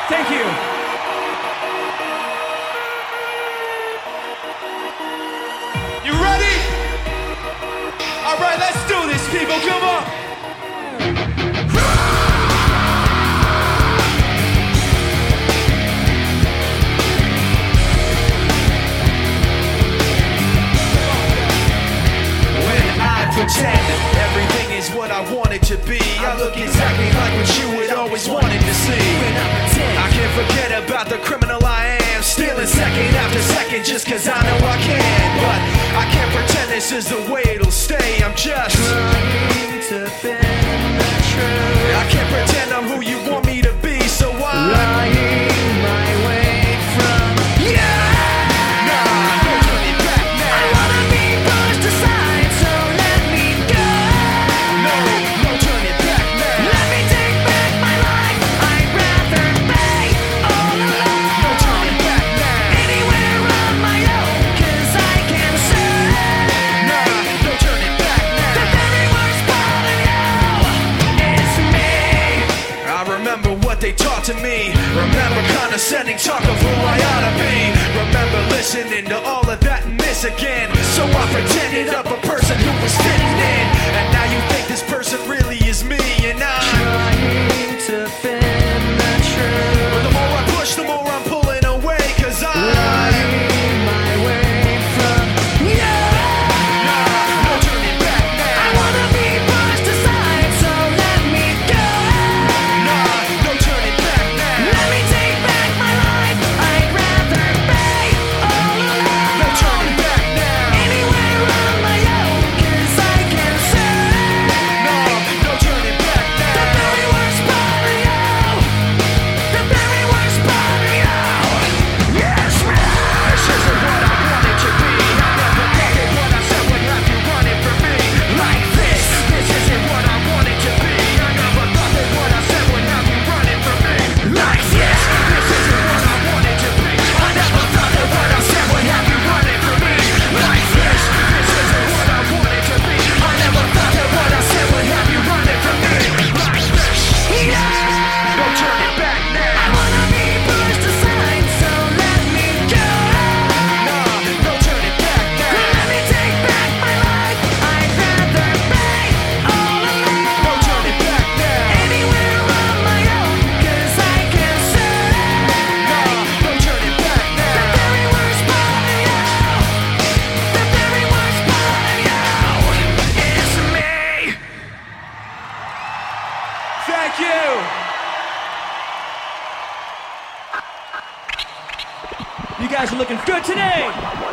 Thank you. You ready? All right, let's do this, people. Come on. Pretend everything is what I want it to be. I look exactly like what you had always wanted to see. I can't forget about the criminal I am, stealing second after second just cause I know I can. But I can't pretend this is the way it'll stay. I'm just trying to bend the truth. I can't pretend I'm who you want me to be, so I'm lying my way from you. Nah, no turning back now. I wanna be pushed aside, so let me go. No turning back now. Let me take back my life. I'd rather be all alone. No turning back now. Anywhere on my own, cause I can say no turning back now. The very worst part of you is me. I remember what they taught to me. Remember condescending talk of who I ought to be. Remember listening to all of that and this again. So I pretended up a person who was fitting in. And now you think this person really is me. And I'm trying to bend the truth. But the more I push, the more I'm pulling away. Cause I'm lying my way from you. No turning back now. I wanna be pushed aside, so let me go. No turning back now. Let me take back my life. I'd rather be all alone. No turning back now. Anywhere on my own, cause I can say no turning back now. The very worst part of you. The very worst part of you. Yes, this isn't what I wanted to be. I never thought that what I said would have you running from me like this. This isn't what I wanted to be. I never thought that what I said would have you running from me like this. This isn't what I wanted to be. I never thought that what I said would have you running from me like this. This isn't what I wanted to be. I never thought that what I said would have you running from me like this. Yeah. No turning back now. I wanna be pushed aside, so let me go. No turning back now. Let me take back my life. I'd rather be all alone. No turning back now. Anywhere on my own, cause I can say no turning back now. The very worst part of you. The very worst part of you is me. Thank you. You guys are looking good today.